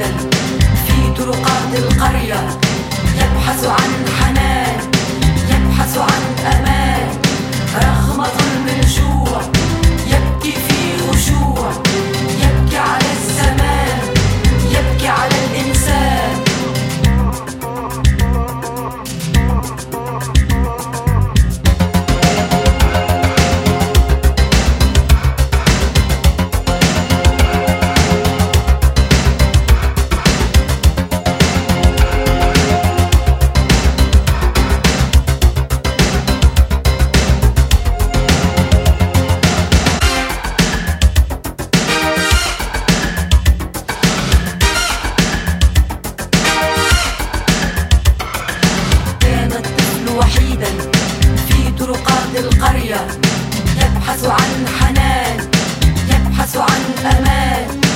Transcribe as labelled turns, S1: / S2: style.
S1: وحيدا في طرقات القرية، يبحث عن حنان، يبحث عن أمان، رغم ظلم الجوع يبكي في خشوع، يبكي على الزمان، يبكي على الإنسان. وحيدا في طرقات القرية، يبحث عن حنان، يبحث عن أمان،